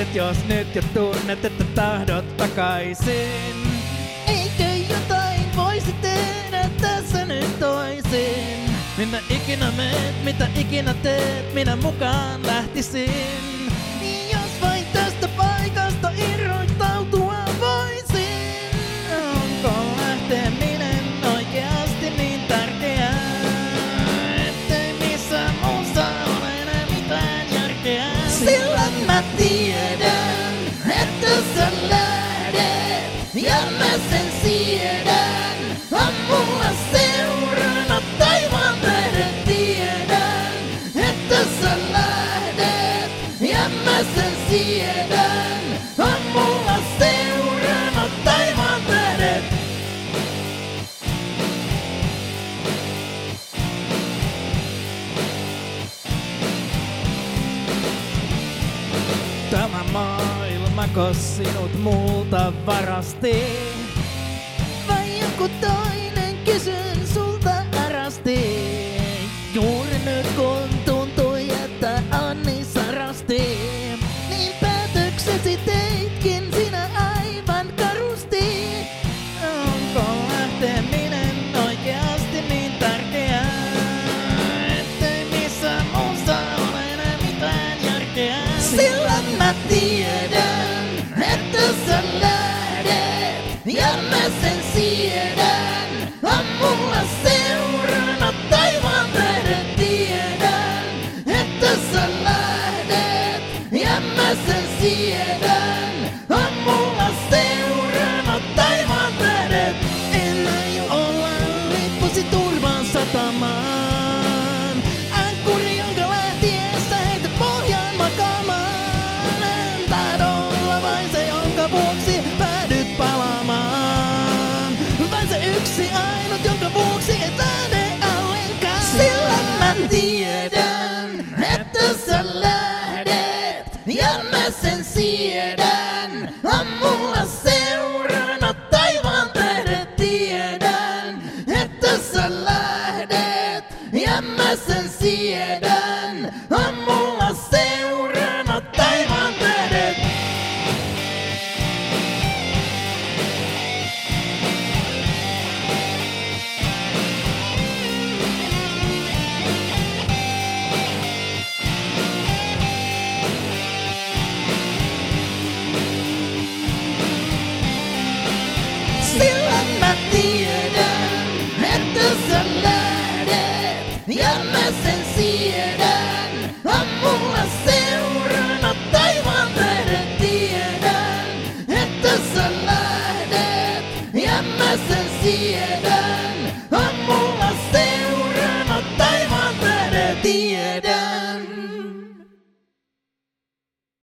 Kiitokset, jos nyt jo tunnet, että tahdot takaisin. Eikö jotain voisi tehdä tässä nyt toisin? Minä ikinä meet, mitä ikinä teet, minä mukaan lähtisin. Niin jos vain tästä paikasta irrottautua voisin. Onko lähteminen oikeasti niin tärkeää, ettei missään muussa ole enää mitään järkeä? Sillä mä tiedän, että sä lähdet, ja mä sen siedän. On mulla seurana taivaan tähdet, tiedän, että sä lähdet, ja mä sen siedän. On mulla seurana taivaan tähdet. Tämä maailmako sinut multa varasti. Vai joku toinen, kysyn sulta arasti. Juuri nyt kun tuntui, että on niin sarasti. Niin päätöksesi teitkin sinä aivan karusti. Onko lähteminen oikeasti niin tärkeää, ettei missään muussa ole enää mitään järkeä? Sillä mä tiedän, että sä lähdet, ja mä sen siedän. On mulla seurana taivaan tähdet, tiedän, että sä lähdet, ja mä sen siedän. On mulla seurana taivaan tähdet. En aio olla lippusi turvaan satamaan. Ankkuri, jonka lähtiessä heitä pohjaan makaamaan. En tahdo olla vain se, jonka vuoksi päädyt palaamaan. Vain se yksi ainut, jonka vuoksi et lähde ollenkaan. Sillä mä tiedän, että sä lähdet, ja mä sen siedän. On mulla seurana taivaan tähdet, tiedän, että sä lähdet, ja mä sen siedän. On mulla seurana taivaan tähdet. Sillä mä tiedän, että sä lähdet, ja mä sen siedän. On mulla seurana taivaan tähdet, tiedän, että sä lähdet, ja mä sen siedän. On mulla